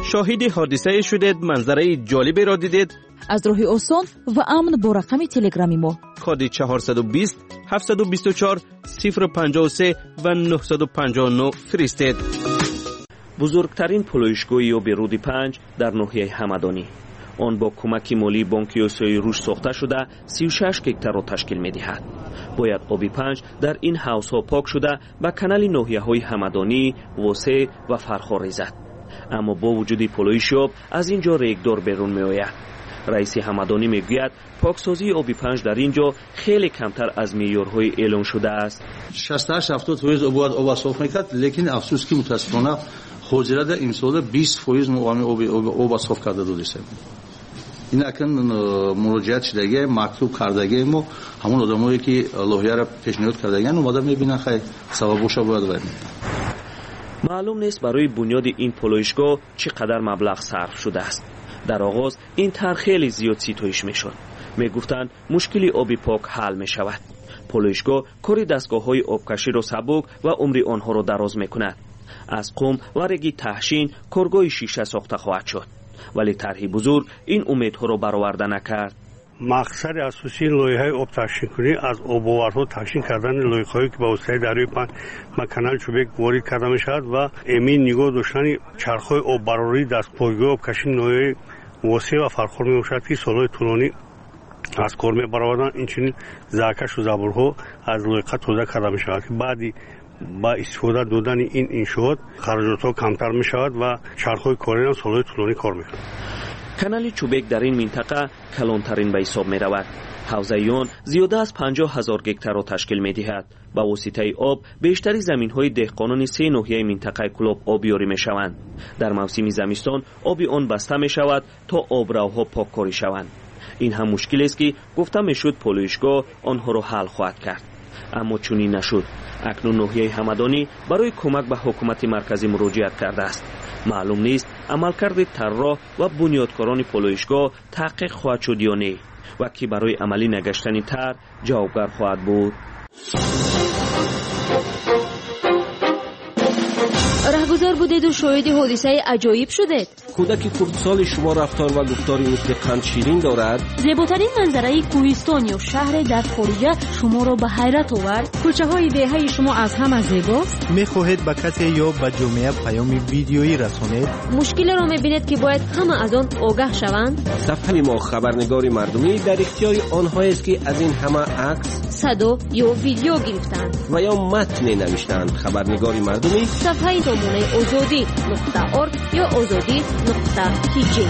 شاهد حادثه شدید، منظره جالبی را دیدید؟ از راه آسان و امن با رقم تلگرامی ما کد 420 724 053 و 959 فرستید. بزرگترین پلویشگاه آب رود 5 در ناحیه همدانی. آن با کمک مالی بانک آسیای رشد ساخته شده 36 هکتار را تشکیل می‌دهد. باید آب 5 در این حوض‌ها پاک شده به کانال ناحیه‌های همدانی، واسه و فرخار ریزد. اما با وجود پلویش آب از اینجا ریگدار بیرون می‌آید. رئیس همدانی میگوید پاکسازی آب 5 در اینجا خیلی کمتر از معیارهای اعلام شده است. 68-70% آب صاف می‌کرد، لیکن افسوس که متأسفانه حوزه در امسال 20% آب صاف کرده داشته. این اکنون مراجعت شدگی مکتوب کردگی ما همون آدمایی که لایحه را پیشنهاد کردگن اومده میبینن خیلی ثوابش باید بریم. معلوم نیست برای بنیاد این پلویشگاه چقدر مبلغ صرف شده است. در آغاز این طرح خیلی زیاد ستایش میشد. میگفتند مشکلی آب پاک حل میشود. پلویشگاه کار دستگاه‌های آبکشی را سبک و عمر آنها را دراز میکند. از قم و ریگ تحشین کارگاه شیشه ساخته خواهد شد. ولی طرح بزرگ این امیدها را برآورده نکرد. مقصد اساسی لایحه آب تحشین کنی از آب‌آورها تحشین کردن لایه‌هایی که به واسطه دریای 5 کانال چوبک وارد کرده میشود و امین نگاه داشتن چرخ‌های آب براری دستگاه آبکشی ناحیه واسه و فرخار میباشد که سالهای طولانی از کار میبرآوردن. این چنین زرکش و زبرها از لایحه توزیع کرده میشود که بعدی با استفاده دادن این انشاءات خرجات‌ها کمتر میشود و چرخ‌های کاری هم سالهای طولانی کار میکنند. کانال چوبک در این منطقه کلانترین به حساب می رود. حوزه آن زیاده از 50,000 هکتار را تشکیل می دهد. با واسطه آب بیشتری زمین‌های دهقانان 3 ناحیه منطقه کلوب آبیاری می شوند. در موسم زمستان آب آن بسته می شود تا آبروها پاک کاری شوند. این هم مشکلی است که گفته می شد پلویشگاه آنها را حل خواهد کرد. اما چنین نشد. اکنون ناحیه همدانی برای کمک به حکومت مرکزی مراجعت کرده است. معلوم نیست عملکرد طراح و بنیادکاران پلویشگاه تحقیق خواهد شد یا نه و کی برای عملی نگشتن طرح جوابگر خواهد بود. رهگذر بودید و شاهد حادثه عجایب شدید. کودک خردسال شما رفتار و گفتاری مثل قند شیرین دارد. زیباترین منظره کوهستان یا شهر در خارجه شما را به حیرت آورد. کوچه های دهه شما از همه زیباست. میخواهید به کسی یا به جامعه پیام ویدیویی رسانید. مشکل را میبینید که باید همه از آن آگاه شوند. صفحه ما خبرنگار مردمی در اختیار آنهایی است که از این همه عکس، صدا یا ویدیو گرفتند و یا متن نوشتند. خبرنگار مردمی صفحه نمونه azadi.org یا azadi.tj.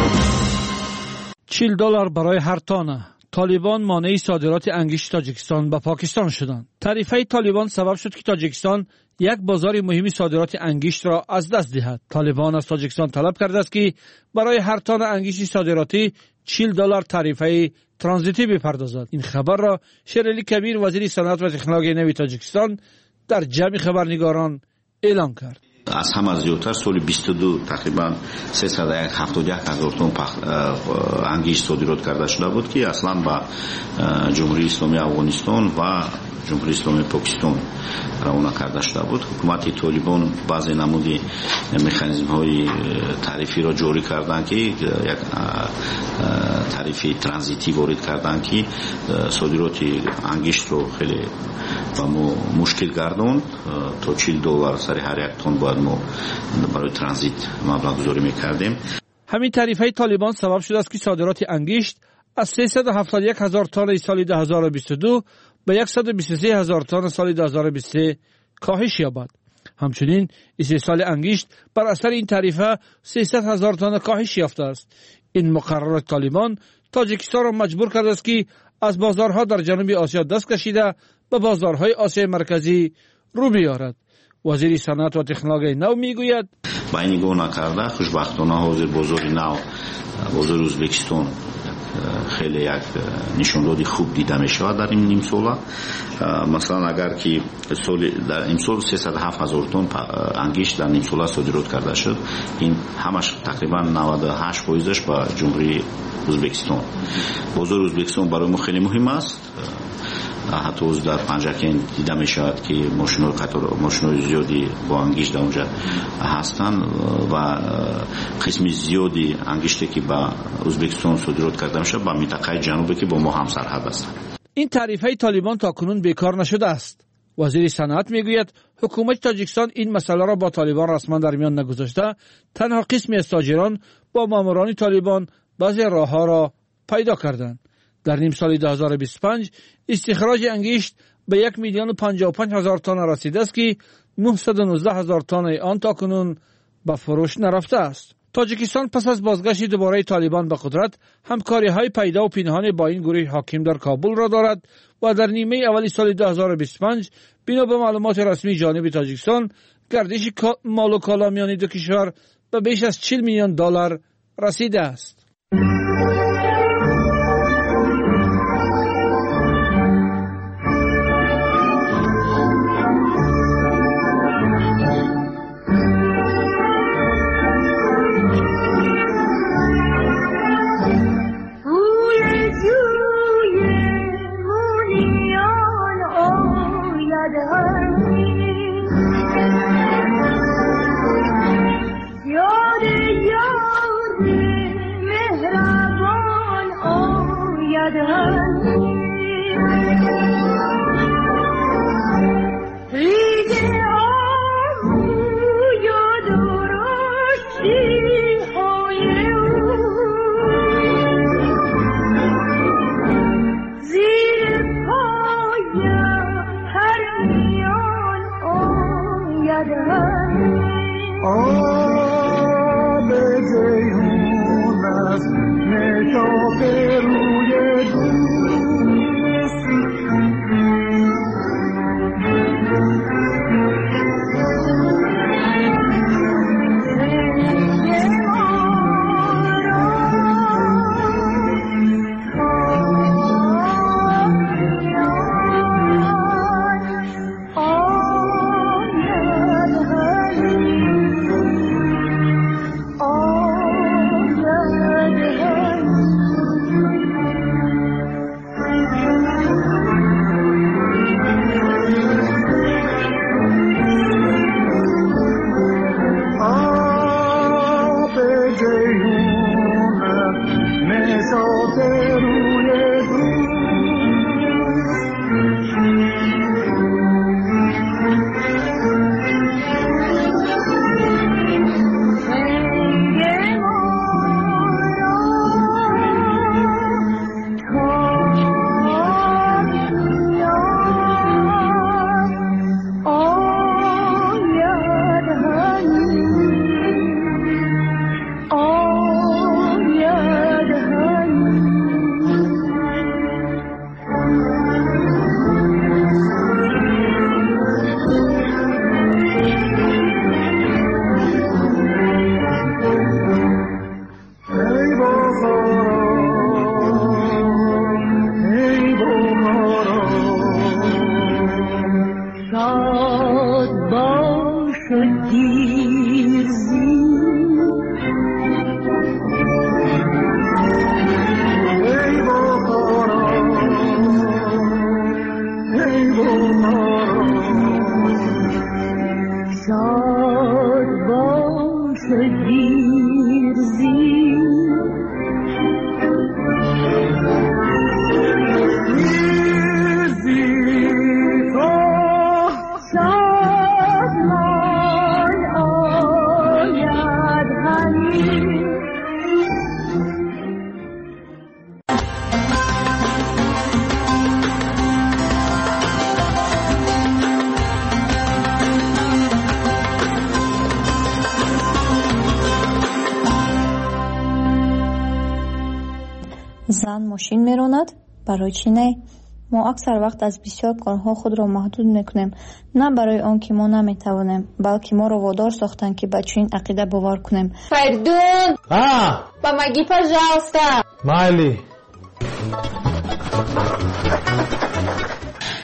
$40 برای هر تانه. طالبان مانع صادرات انگشت تاجیکستان به پاکستان شدند. تعرفه طالبان سبب شد که تاجیکستان یک بازار مهم صادرات انگشت را از دست دهد. طالبان از تاجیکستان طلب کرده است که برای هر تانه انگشت صادراتی $40 تعرفه ترانزیتی بپردازد. این خبر را شیرعلی کبیر وزیر صنعت و تکنولوژی نوین تاجیکستان در جمع خبرنگاران اعلان کرد. از هم زیادتر سال 22 تقریبا 371,000 تن انگشت صادرات کرده شده بود که اصلا با جمهوری اسلامی افغانستان و جمهوری اسلامی پاکستان روانه کرده شده بود. حکومت طالبان بعضی نمودی مکانیزم های تعرفی را جاری کردند که یک تعرفه ترانزیتی وارد کردند که صادرات انگشت رو خیلی با ما مشکل گرداند. تا $40 سر هر یک تن باید ما برای ترانزیت مبلغ گذاری میکردیم. همین تعرفه طالبان سبب شده است که صادرات انگشت از 371,000 تن سال 2022 به 123,000 تن سال 2023 کاهش یابد. همچنین استحصال انگشت بر اثر این تعرفه 300,000 تن کاهش یافته است. این مقررات طالبان تاجیکستان را مجبور کرده است که از بازارها در جنوب آسیا دست کشیده به بازارهای آسیای مرکزی رو بیارد. وزیر صنعت و تکنولوژی نو میگوید با این نگاه نکرده خوشبختانه حاضر بازار نو، بازار ازبکستان خیلی یک نشاندهی خوب دیده می شود در این نیم ساله. مثلا اگر که در این سال 307,000 تن انگشت در نیم ساله صادرات کرده شد، این همش تقریبا 98%ش به جمهوری ازبکستان. بازار ازبکستان برای ما خیلی مهم است. حتی از در پنجکین دیده می شود که ماشین‌های زیادی با انگشت اونجا هستند و قسم زیادی انگشتی که با ازبکستان صادرات کرده میشه با منطقه جنوبی که با ما هم سرحد است. این تعریف‌های طالبان تاکنون بیکار نشده است. وزیر صنعت میگوید حکومت تاجیکستان این مسئله را با طالبان رسما در میان نگذاشته، تنها قسمی از تاجران با ماموران طالبان بعضی راه‌ها را پیدا کردند. در نیم سال 2025 استخراج انگشت به 1,055,000 تن رسیده است که 919,000 تن آن تاکنون به فروش نرفته است. تاجیکستان پس از بازگشت دوباره طالبان به قدرت همکاری‌های پیدا و پنهان با این گروه حاکم در کابل را دارد و در نیمه اولی سال 2025 بنا به معلومات رسمی جانب تاجیکستان گردش مال و کالا میان دو کشور به بیش از 40 میلیون دلار رسیده است. زن ماشین میراند؟ برای چی نه؟ ما اکثر وقت از بسیار کارها خود را محدود میکنیم، نه برای آن که ما نمیتوانیم، بلکه ما را وادار ساختن که به چنین عقیده باور کنیم. Perdón. Помоги, пожалуйста. Майли.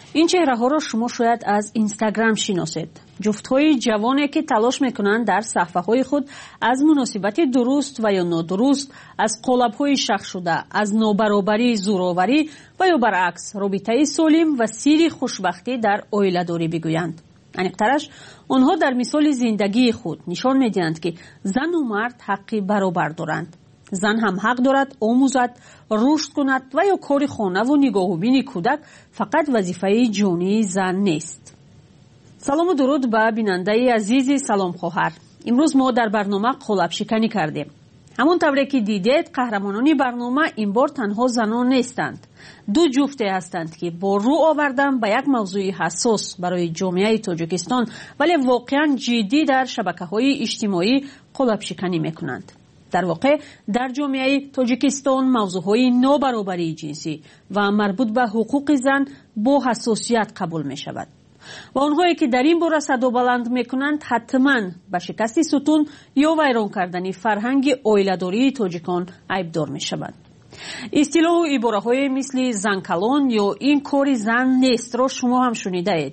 این چهره‌ها را شما شاید از اینستاگرام شناسید. جفت‌های جوانی که تلاش می‌کنند در صفحه‌های خود از مناسبت درست و یا نادرست، از قالب‌های شخص شده، از نابرابری، زورآوری و یا برعکس رابطه سالم و سیر خوشبختی در عائله‌داری بگویند. عمیق‌ترش آنها در مثال زندگی خود نشان می‌دهند که زن و مرد حق برابر دارند. زن هم حق دارد آموزد، رشد کند و یا کار خانه و نگاه و بین کودک فقط وظیفه جانی زن نیست. سلام و درود به بیننده عزیز سلام خواهر. امروز ما در برنامه قالب شکنی کردیم. همون طوری که دیدید قهرمانان برنامه این بار تنها زنان نیستند. دو جفته هستند که با رو آوردن به یک موضوع حساس برای جامعه تاجیکستان ولی واقعا جدی در شبکه‌های اجتماعی قالب شکنی میکنند. در واقع در جامعه تاجیکستان موضوعهای نابرابری جنسی و مربوط به حقوق زن با حساسیت قبول می شود و آنهایی که در این باره صدا بلند می کنند حتما به شکست ستون یا ویران کردن فرهنگ عائله‌داری تاجیکان عیبدار می شوند. اصطلاح و عباره‌های مثل زن کلان یا این کار زن نیست را شما هم شنیده اید.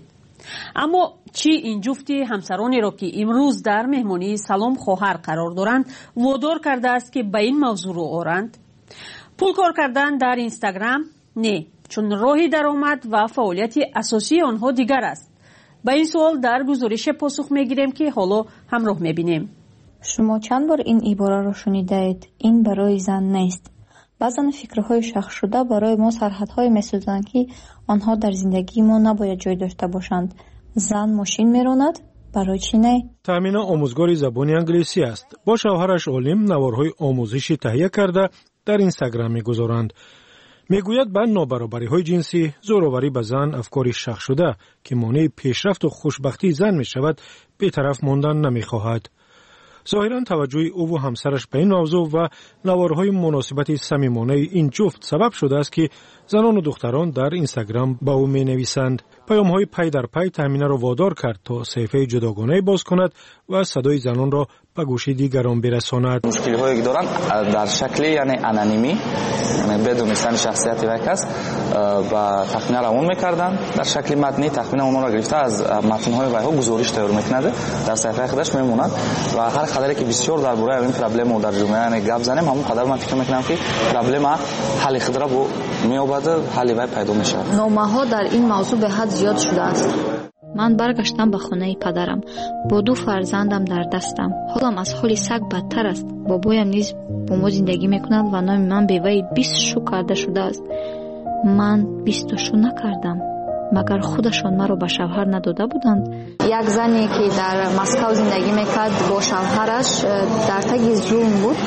اما چی این جفتی همسرانی را که امروز در مهمانی سلام خواهر قرار دارند وادار کرده است که به این موضوع رو آورند؟ پول کار کردن در اینستاگرام؟ نه، چون راهی درآمد و فعالیت اساسی آنها دیگر است. به این سوال در گزارش پاسخ میگیریم که حالا همراه میبینیم. شما چند بار این عباره را شنیده اید؟ این برای زن نیست. بعضن فکرهای شخص شده برای ما سرحدهای می‌سازند که آنها در زندگی ما نباید جای داشته باشند. زن ماشین می‌راند، برای چی نه؟ تامینه آموزگار زبان انگلیسی است. با شوهرش عالم نوارهای آموزشی تهیه کرده در اینستاگرام می‌گذارند. میگوید به نابرابری‌های جنسی، زورآوری به زن افکاری شخص شده که مانع پیشرفت و خوشبختی زن می‌شود، بی‌طرف ماندن نمی‌خواهد. ظاهراً توجه او و همسرش به این موضوع و نوارهای مناسبت صمیمانه این جفت سبب شده است که زنان و دختران در اینستاگرام با او می‌نویسند. پیام‌های پی در پی تامینه را وادار کرد تا صفحه جداگانه باز کند و صدای زنان را به گوش دیگران برساند. مشکلی که دارند در شکل یعنی انانیمی، یعنی بدون نشان شخصیت یک کس و تخمین را اون می‌کردند. در شکل متنی تخمین اون را گرفته از متن‌های ویها گزارش تیار می‌کند، در صفحه خودش میموند و هر قدری که بسیار درباره این پرابلم در جامعه گپ زنیم همون قدر من فکر می‌کنم که پرابلم حل خود را می‌یابد، حل وی پیدا می‌شود. نامه‌ها در این موضوع به حد زیاد شده است. من برگشتم به خانه پدرم با 2 فرزندم در دستم. حالم از حال سگ بدتر است. بابایم نیز با ما زندگی میکند و نام من به وی 20 شو کرده شده است. من 20 شو نکردم. مگر خودشان مرا به شوهر نداده بودند؟ یک زنی که در مسکو زندگی میکرد با شوهرش در تگ ظلم بود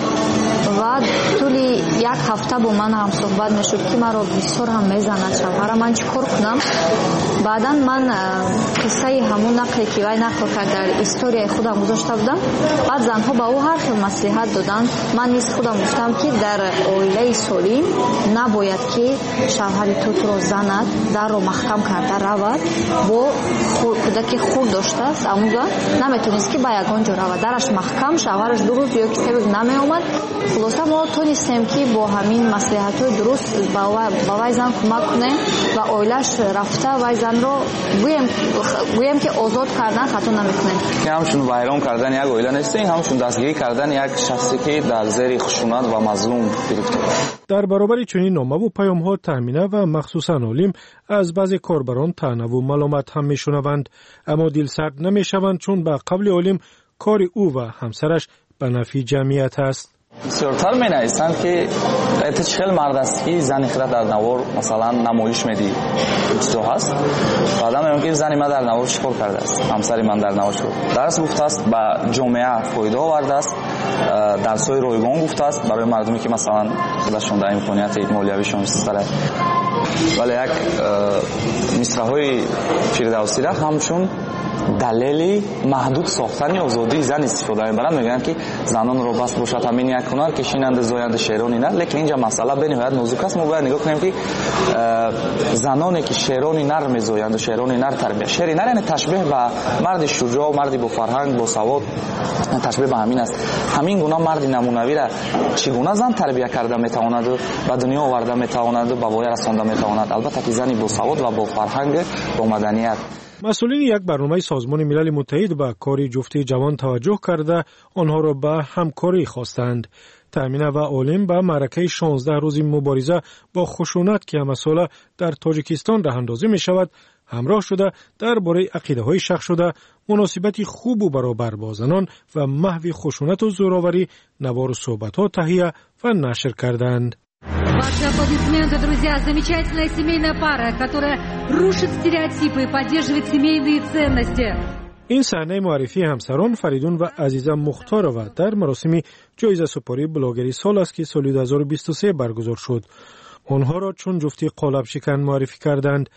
و طول یک هفته با من هم صحبت میشد که مرا بسیار هم میزند شوهرم، من چیکار کنم؟ بعدا من قصه همون نقلی که وی نقل کرد در استوری خودم گذاشته بودم. بعد زنها با او هر خیل مصلحت دادند. من نیز خودم گفتم که در عائله سالم نباید که شوهر تو را زند، در رو محکم کرده رود، با کودک خود داشته است اموزا نمیتونست که با یگان جا رود، درش محکم، شوهرش 2 روز یا 3 روز نمی اومد. خلاصه ما تونستیم که با همین مصلحت‌های درست با وی زن کمک کنیم و عائله‌اش رفته وی زن رو گویم که آزاد کردن خطا نمیکنیم. که همشون ویران کردن یک عائله نیست، همشون دستگیری کردن یک شخصی که در زیر خشونت و مظلوم گرفته. در برابر چنین نامه و پیام‌ها تامینه و مخصوصاً عالم از بعضی کاربران طعنه و ملامت هم میشنوند، اما دلسرد نمیشوند چون به قول عالم کار او و همسرش به نفع جمعیت است. بسیارتر می نویسند که ایت چخیل مرد است که زن خود در نوار مثلا نمایش میدی چطور هست بعدا میگم که زن من در نوار چیکار کرده است، همسر من در نوار شد درس گفته است، به جامعه فایده آورده است، درس‌های رایگان گفته است برای مردمی که مثلا خودشون در امکانیت مالیویشون سره. ولی یک مصرع‌های فردوسی را همچون دلیلی محدود ساختن آزادی زن استفاده می‌برند. میگن که زنان رو بس باشد همین یک هنر که شیننده زاینده شعرانی نه، لیکن اینجا مسئله به نهایت نازک است. ما باید نگاه کنیم که زنانی که شعرانی نر می‌زایند و شعرانی نر تربیت، شعری نر یعنی تشبیه به مرد شجاع، مردی با فرهنگ، با سواد، تشبیه به همین است. همین گونه مرد نمونوی را چگونه زن تربیت کرده میتواند و به دنیا آورده میتواند و به وای رسانده میتواند، البته که زنی با سواد و با فرهنگ، با مدنیت. مسئولین یک برنامه سازمان ملل متحد به کار جفتی جوان توجه کرده آنها را به همکاری خواستند. تامینه و عالم به معرکه 16 روزی مبارزه با خشونت که مسئله در تاجیکستان راه اندازی می شود همراه شده درباره عقیده‌های شخص شده مناسبتی خوب و برابر با زنان و محو خشونت و زوراوری نوار صحبت‌ها تهیه و نشر کردند. Ваши аплодисменты, друзья. Замечательная семейная пара, которая рушит стереотипы и поддерживает семейные ценности. این صحنه معرفی همسران فریدون و عزیزه مختارова در مراسم جایزه سپاری بلاگری سال است که سال 2023 برگزار شد. آنها را چون جفتی قالب شکن معرفی کردند.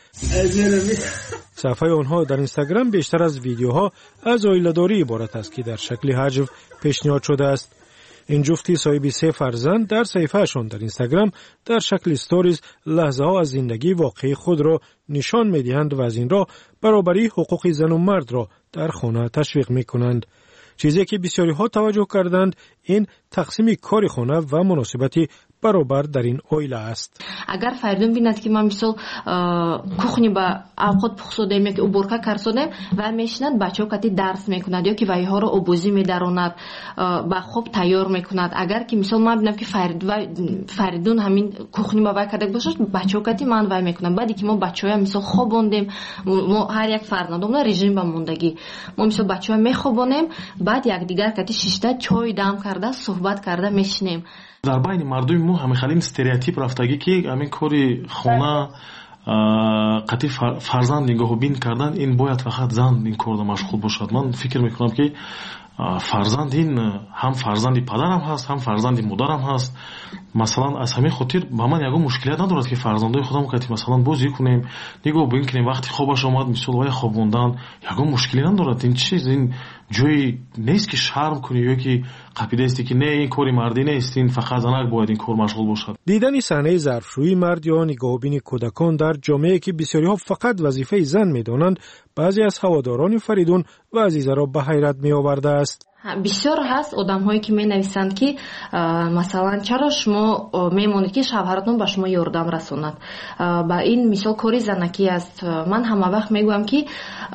صفحه آنها در اینستاگرام بیشتر از ویدیوها از عائله‌داری عبارت است که در شکل حجو پیشنهاد شده است. این جفتی صاحب 3 فرزند در صفحه‌شان در اینستاگرام در شکل استوریز لحظه ها از زندگی واقعی خود را نشان می‌دهند و از این راه برابری حقوق زن و مرد را در خانه تشویق می‌کنند. چیزی که بسیاری ها توجه کردند این تقسیم کار خانه و مناسبتی برابر در این عائله است. اگر فریدون بیند که من مثلا کухни با اوقات پخسودیم یا که уборка کردیم و میشنند بچه‌ها کتی درس میکند یا که وایها رو آبوزی میداروند با خوب تیار میکند. اگر که مثلا من ببینم که فریدون همین کухни با وای کرده باشه بچه‌ها کتی من وای میکنم. بعدی که ما بچه‌ها مثلا خوابوندیم ما هر یک فرزندمون رژیم با موندگی ما مثلا بچه‌ها میخوابونیم بعد یک دیگر کتی شیشته چای دم کرده صحبت کرده میشنیم. در بین مردم ما همه خیلی استریوتیپ رفتگی که همین کاری خانه قطعی فرزند نگاه بین کردن این باید فقط زن این کار مشغول باشد. من فکر میکنم که فرزند این هم فرزندی پدرم هست هم فرزندی مادرم هست. مثلا از همین خاطر با من یگو مشکلیت ندارد که فرزندای خودم که مثلا بازی کنیم نگاه بین کنیم وقتی خوابش آمد مثلا وای خوابوندن یگو مشکلی ندارد. این چیز این جوی نیست که شرم کنی یا که قاعده است که نه این کاری مردی نیست این فقط زنک باید این کار مشغول باشد. دیدن صحنه ظرفشویی مرد یا نگاهبین کودکان در جامعه که بسیاری ها فقط وظیفه زن میدانند بعضی از هواداران فریدون و عزیزه را به حیرت می آورده است. بسیار هست آدم‌هایی که می‌نویسند که مثلا چرا شما می‌مونید که شوهرتون به شما یاردم رسوند. با این مثال کاری زنکی است. من همه وقت میگم که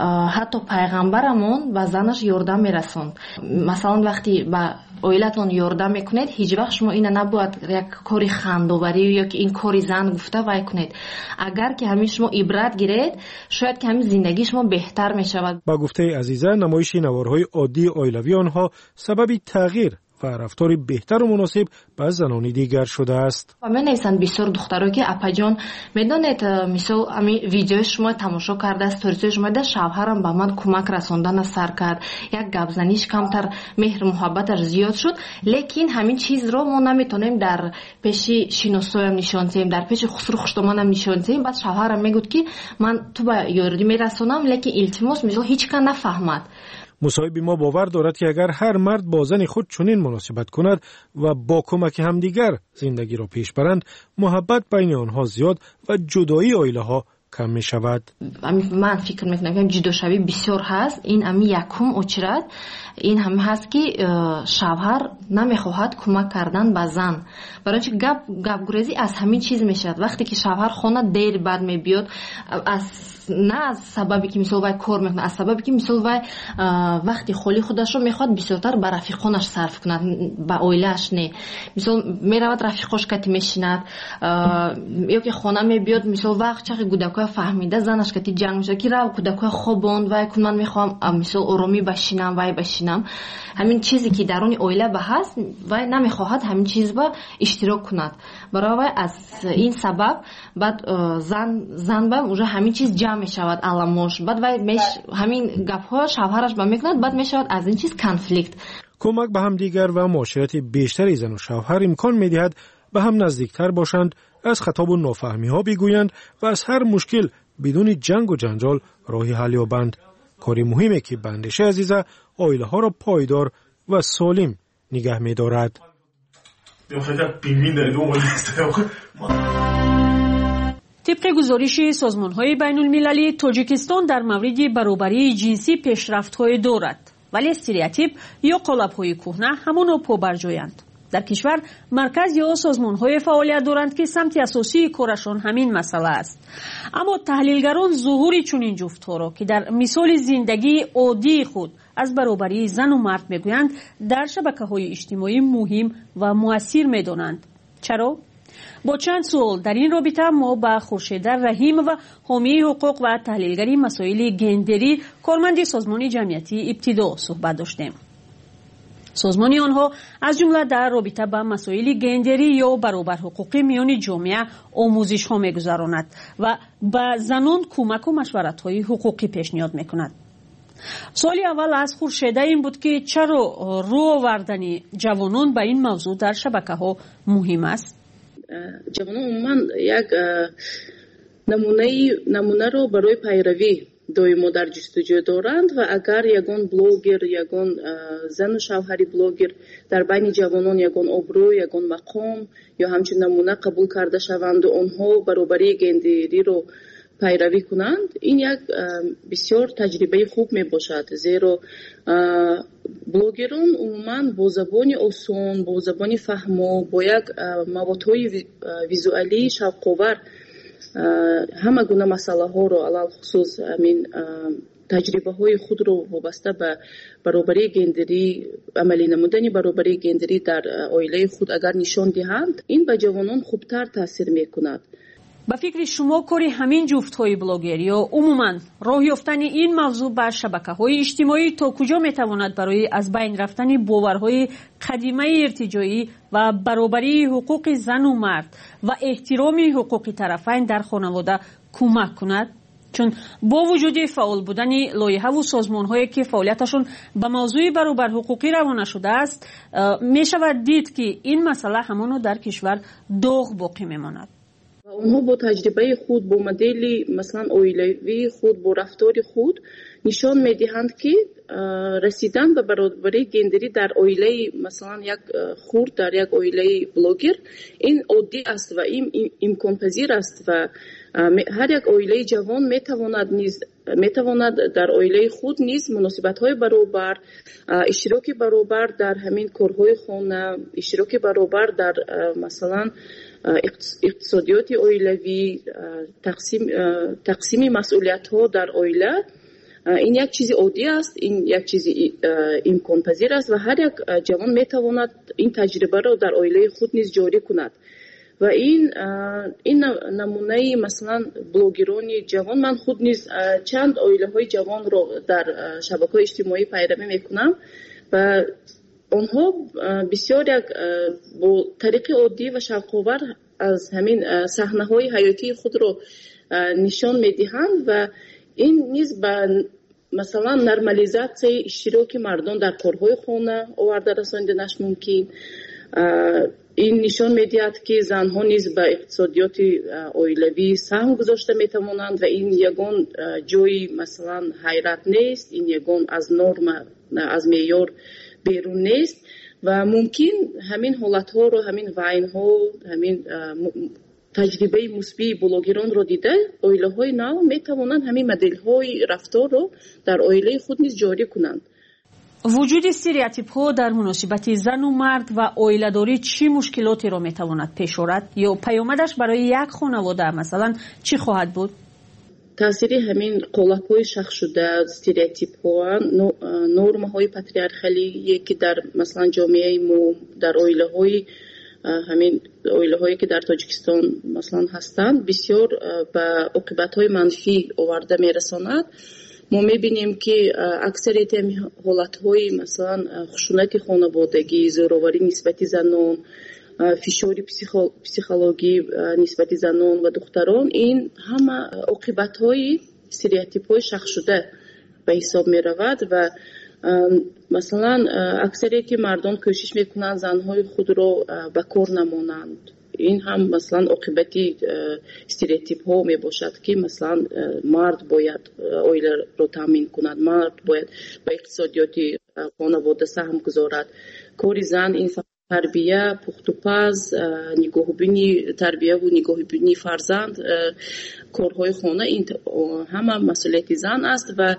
حتی پیغمبرمون به زنش یاردم میرسوند. مثلا وقتی به عائلتون یاردم میکنید هیچ وقت شما اینو نباید یک کاری خندوبری یا که این کاری زن گفته وای کنید. اگر که همین شما عبرت گیرید شاید که همین زندگی شما بهتر میشود. با گفته عزیزه نمایش نوارهای عادی عائلوی آنها سبب تغییر و رفتار بهتر و مناسب با زنان دیگر شده است. و من نویسند بسیار دخترها که اپا جان میدونید مثلا همین ویدیو شما تماشا کرده استوریز شما ده شوهرم به من کمک رساندن سر کرد یک گپ زنیش کمتر مهر محبتش زیاد شد لیکن همین چیز رو ما نمیتونیم در پیش شینوسویم نشون دهیم در پیش خسرو خوشتمانم نشون دهیم. بعد شوهرم میگفت که من تو به یاردی میرسونم لیکن التماس مثلا هیچ کس نفهمد. مصاحب ما باور دارد که اگر هر مرد با زن خود چنین مناسبت کند و با کمک همدیگر زندگی را پیش برند محبت بین آنها زیاد و جدایی عائله ها کم می شود. من فکر میکنم که جداشوی بسیار هست. این امی یکم اچرد این هم هست که شوهر نمیخواهد کمک کردن به زن برای اینکه گپ گریزی از همین چیز میشد. وقتی که شوهر خانه دیر بعد میبیاد نه از سببی که مثلا وای کار میکنه از سببی که مثلا وای وقتی خالی خودش رو میخواد بسیارتر به رفیقانش صرف کند به عائله‌اش نه. مثلا میرود رفیقاش کتی میشیند یا که خانه میبیاد مثلا وقت چقدر کودکای فهمیده زنش کتی جنگ میشه که رو کودکای خوابوند وای کن من میخوام مثلا آرامی بشینم وای بشینم. همین چیزی که درون عائله به هست وای نمیخواهد همین چیز با اشتراک کند. برای از این سبب بعد زن با اونجا همین چیز جمع میشود علامش بعد وای همین گپ‌ها شوهرش با میکند بعد میشود از این چیز کانفلیکت. کمک به هم دیگر و معاشرت بیشتری زن و شوهر امکان میدهد به هم نزدیکتر باشند از خطاب و نافهمی ها بگویند و از هر مشکل بدون جنگ و جنجال راه حل یابند. کاری مهمه که به اندیشه عزیزه آیله ها را پایدار و سالم نگه می دارد. طبق گزارش سازمان‌های بین‌المللی، تاجیکستان در مورد برابری جنسی پیشرفت‌های دارد، ولی استریوتیپ یا قالب‌های کهنه همانا پابرجایند. در کشور مرکز یا سازمان‌های فعالیت دارند که سمت اساسی کارشان همین مسئله است. اما تحلیلگران ظهور چنین جفت‌ها را که در مثال زندگی عادی خود از برابری زن و مرد میگویند در شبکه‌های اجتماعی مهم و مؤثر می‌دانند. چرا؟ با چند سوال در این رابطه ما با خورشید رحیم و حامی حقوق و تحلیلگری مسائل گندری کارمند سازمان جمعیتی ابتدا صحبت داشتیم. سازمان آنها از جمله در رابطه با مسائل گندری یا برابر حقوقی میان جامعه آموزش ها میگذراند و به زنان کمک و مشورت های حقوقی پیشنهاد میکند. سوالی اول از خورشید این بود که چرا رو آوردن جوانان به این موضوع در شبکه ها مهم است؟ جوانان عموما یک نمونه رو برای پیروی دویمو در جستجو دارند و اگر یگان بلوگر، یگان زن و شوهری بلوگر در بین جوانان یگان ابرو، یگان مقام یا همچنین نمونه قبول کرده شوند و آنها برابری گندری رو پیروی کنند، این یک بسیار تجربه خوب می باشد، زیرا بلوگران عموما با زبان آسان، با زبان فهمو، با یک موادهای ویزوالی شوق‌آور همه گونه مسئله ها رو علل خصوص همین تجربه های خود رو وابسته به برابری گندری، عملی نمودن برابری گندری در عائله خود اگر نشان دهند، این به جوانان خوبتر تاثیر میکند. به فکر شما کاری همین جفت‌های بلاگر یا عموماً راه یافتن این موضوع بر شبکه‌های اجتماعی تا کجا می‌تواند برای از بین رفتن باورهای قدیمی ارتجاعی و برابری حقوق زن و مرد و احترام حقوق طرفین در خانواده کمک کند؟ چون با وجود فعال بودن لایحه و سازمان‌هایی که فعالیتشون به موضوع برابر حقوقی روانه شده است، می‌شود دید که این مسئله همانو در کشور داغ باقی می‌ماند. اونها با تجربه خود، با مدل مثلا عائلوی خود، با رفتار خود نشان میدهند که رسیدن به برابری گندری در عائله مثلا یک خرد، در یک عائله بلوگر، این عادی است و این امکان پذیر است و هر یک عائله جوان میتواند در عائله خود نیز مناسبت‌های برابر، اشتراک برابر در همین کارهای خانه، اشتراک برابر در مثلا اقتصادیات عائلوی، تقسیم مسئولیت‌ها در عائله، این یک چیز عادی است، این یک چیز امکان پذیر است و هر یک جوان میتواند این تجربه را در عائله خود نیز جاری کند. و این نمونه مثلا بلوگران جوان، من خود نیز چند عائله‌های جوان را در شبکه‌های اجتماعی پیروی میکنم و آنها بسیار یک با طریق عادی و شوق‌آور از همین صحنه‌های حیاتی خود را نشان میدهند و این نیز به مثلا نرمالیزاسیای اشتراک مردان در کارهای خانه آورده رساندنش ممکن. این نشان میدهد که زنها نیز به اقتصادیات عائلوی سهم گذاشته میتوانند و این یگان جای مثلا حیرت نیست، این یگان از نرم، از معیار بیرون نیست و ممکن همین حالت ها رو، همین وعین ها، همین تجربه مثبت بلوگران رو دیده عائله های نو میتوانند همین مدل های رفتار رو در عائله خود نیز جاری کنند. وجود استریوتیپ ها در مناسبت زن و مرد و عائله داری چی مشکلاتی را میتواند پیش آورد یا پیامدش برای یک خانواده مثلا چی خواهد بود؟ تاثیر همین قالب‌های شخص شده، استریوتیپ‌ها، نرم‌های پاتریارخالی که در مثلا جامعه ما، در عائله‌های همین عائله‌هایی که در تاجیکستان مثلا هستند، بسیار به عاقبت‌های منفی آورده میرساند. ما می‌بینیم که اکثریت حالت‌های مثلا خشونت خانوادگی، زوراوری نسبت زنان، فشاری پسیخولوژی نسبت زنان و دختران، این همه عاقبت‌های استریوتیپ‌های شخص شده به حساب می‌رود و مثلا اکثریت مردم کوشش می‌کنند زن‌های خود را به کار نمانند. این هم مثلا عاقبتی استریوتیپ ها می باشد که مثلا مرد باید اویله رو تامین کند، مرد باید با اقتصادیات خانواده سهم گذارد. کاری زن این تربیه، پختوپز، نگاهبینی تربیه و نگاهبینی فرزند، کارهای خانه، این همه مسئولیت زن است و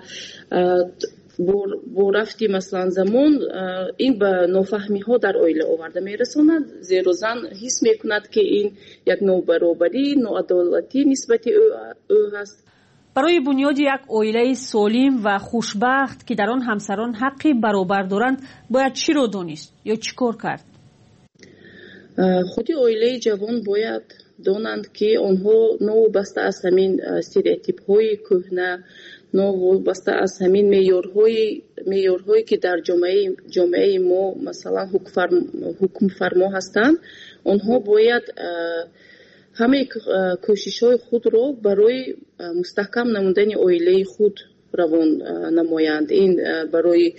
با رفتی مثلا زمان این به نافهمی ها در اویله آورده میرساند، زیرا زن حس میکند که این یک نابرابری، ناعدالتی نسبت او هست. برای بنیاد یک اویله سالم و خوشبخت که در آن همسران حقی برابر دارند باید چی رو دانست یا چی کار کرد؟ خودی اویله جوان باید دانند که آنها نوابسته از همین استریوتیپ های کهنه، نوابسته از همین معیارهایی که در جامعه ما مثلا حکم فرما هستند، آنها باید همه کوشش های خود را برای مستحکم نمودن اویله خود روان نمایند. این برای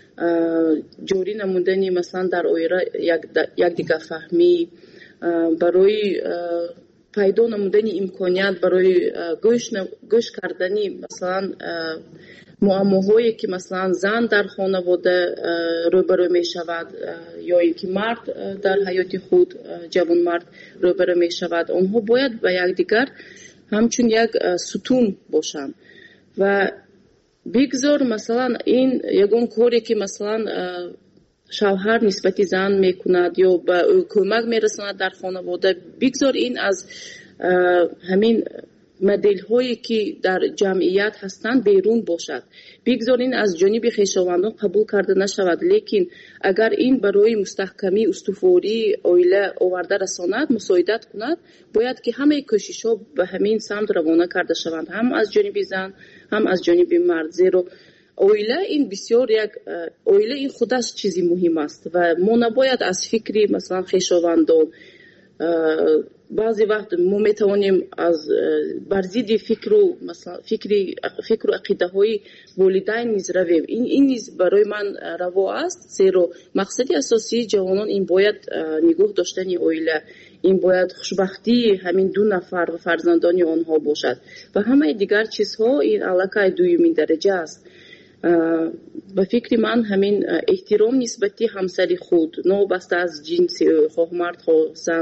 جوری نمودن مثلا در اویله یک دیگر فهمی، برای پیدا نمودن امکانیت برای گوش کردنی مثلا معماهایی که مثلا زن در خانواده روبرو می شود یا اینکه مرد در حیات خود، جوان مرد روبرو می شود، آنها باید به یکدیگر همچون یک ستون باشند و بگذار مثلا این یگان کاری که مثلا شوهر نسبت زن میکند یا به کمک میرساند در خانواده، بگذار این از همین مدل هایی که در جمعیت هستند بیرون باشد، بگذار این از جانب خویشاوندان قبول کرده نشود. لیکن اگر این برای مستحکمی استواری اویله آورده رساند، مساعدت کند، باید که همه کوشش ها به همین سمت روانه کرده شوند، هم از جانب زن هم از جانب مرد. زیرا اویله این بسیار یک اویله این خودش چیزی مهم است و ما نباید از فکری مثلا خویشاوندان، بعضی وقت ما میتوانیم از برزید فکر و عقیده های والدین نیز رویم. این نیز برای من روا است، زیرا مقصد اساسی جوانان این باید نگاه داشتن اویله، این باید خوشبختی همین دو نفر و فرزندان آنها باشد و همه دیگر چیزها این علاقه دومین درجه است. به فکر من همین احترام نسبتی همسری خود، نوبسته از جنس خواه مرد خواه زن،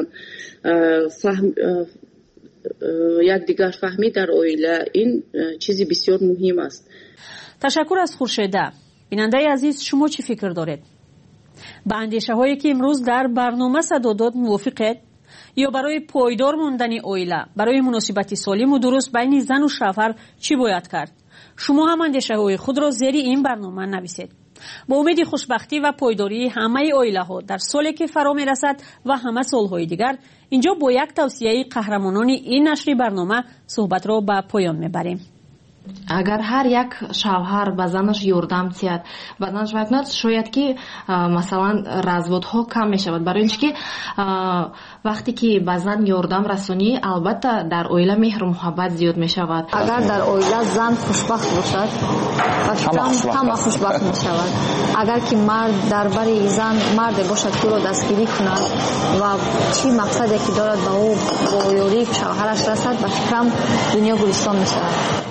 یک دیگر فهمی در اویله، این چیزی بسیار مهم است. تشکر از خورشیده. بیننده عزیز، شما چی فکر دارید؟ به اندیشه هایی که امروز در برنامه صدا داد موافقید؟ یا برای پایدار موندن اویله، برای مناسبت سالم و درست بین زن و شوهر چی باید کرد؟ شما هم اندیشه‌های خود را زیر این برنامه نویسید. با امید خوشبختی و پایداری همه اویله ها در سالی که فرا می رسد و همه سالهای دیگر، اینجا با یک توصیه قهرمانان این نشر برنامه صحبت را به پایان می بریم. اگر هر یک شوهر به زنش یاردم تید و زنش بکند، شاید که مثلا разводها کم می شود، برای اینکه وقتی که به زن یاردم رسونی البته در اویله مهر و محبت زیاد می شود. اگر در اویله زن خوشبخت باشد همه خوشبخت می شود. اگر که مرد در بری زن مرد باشد که را دستگیری کند و چی مقصدی که دارد به او با یاری شوهرش رسد، به فکرم دنیا گلستان می شود.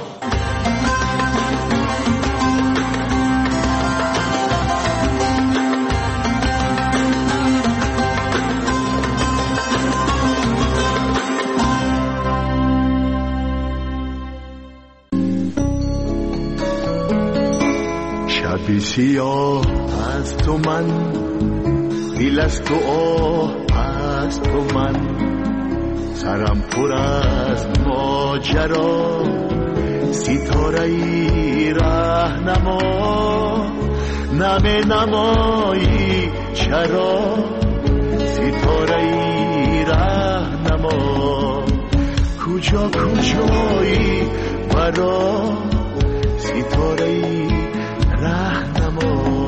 شبی سیاه از تو من، دل از تو آه از تو من، سرم پر از ماجرا، ستاره ای راهنما، نمی نمایی چرا، ستاره ای راهنما، کجایی برا، ستاره ای راهنما.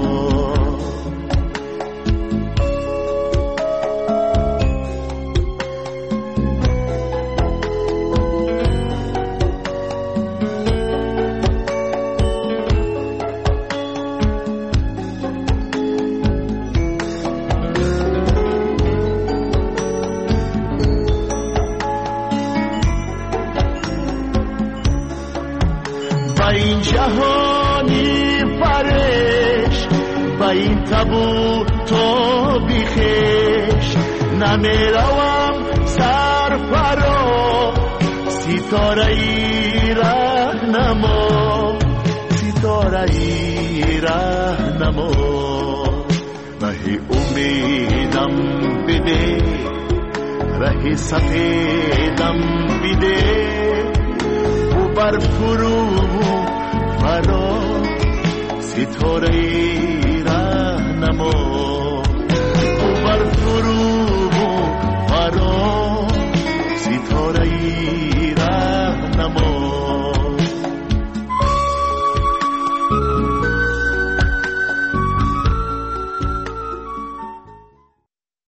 جهانی فرش و این تبو تو بیخش نمیروم سرفرا ستاره ای رهنما ستاره ای رهنما رهی امیدم بده رهی سفیدم بده و بر فرو فرا ستاره ای رهنما